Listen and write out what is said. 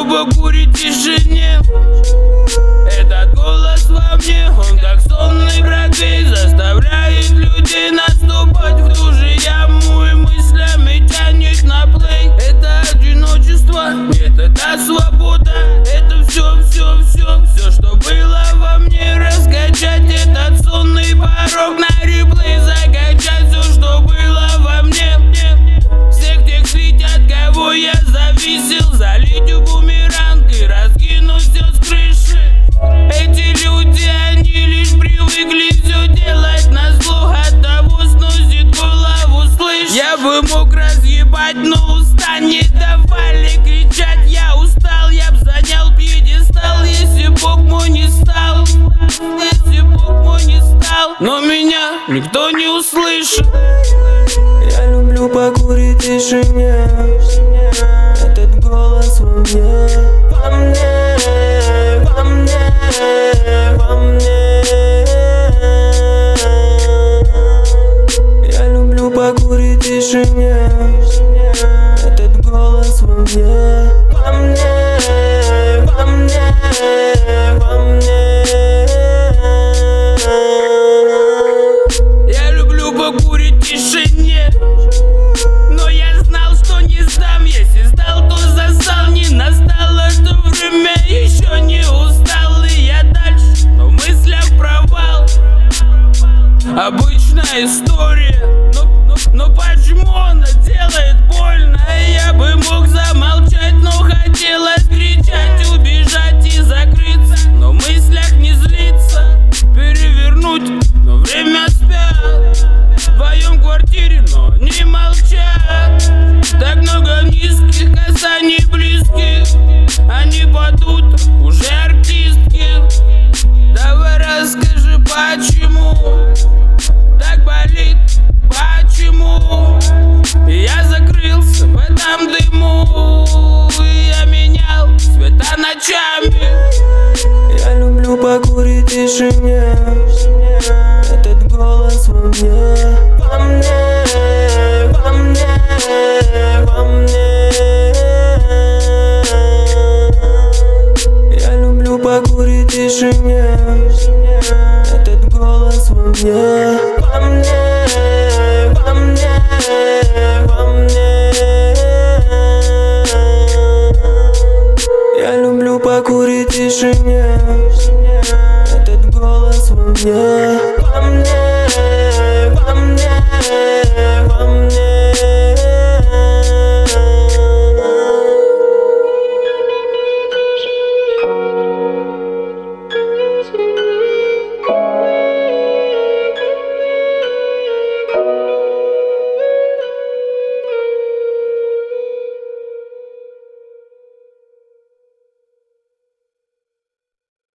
люблю покурить в тишине. Этот голос во мне, он как сонный бродвей, заставляет людей наступать в ту же яму и мыслями тянет на плей. Это одиночество, нет, это свобода. Это все, что было во мне. Раскачать этот сонный порог на реплей, закачать все, что было во мне. Всех тех слить, от кого я зависел, залить в бумеранг и раскинуть все с крыши. Эти люди, они лишь привыкли все делать назло, от того сносит голову, слышь. Я бы мог разъебать, но уста не давали кричать. Я устал, я б занял пьедестал, если Бог мой не стал, если Бог мой не стал. Но меня никто не услышит. Я люблю покурить в тишине. Этот голос во мне, во мне, во мне, во мне. Я люблю покурить в тишине. Этот голос во мне, во мне, во мне, во мне. Я люблю покурить в тишине, но я знал, что не сдам. Если сдал, то застал. Не настало то время, еще не устал. И я дальше, но в мыслях провал. Обычная история, но почему она делает больно? Я бы мог замолчать, но хотелось кричать, убежать и закрыться, но в мыслях не злиться, перевернуть, но время спят. В твоем квартире, но не молчат. Так много низких касаний близких, они под утро уже артистки. Давай расскажи, почему так болит, почему я закрылся в этом дыму, и я менял цвета ночами. Я люблю покурить в тишине. Этот голос во мне, во мне.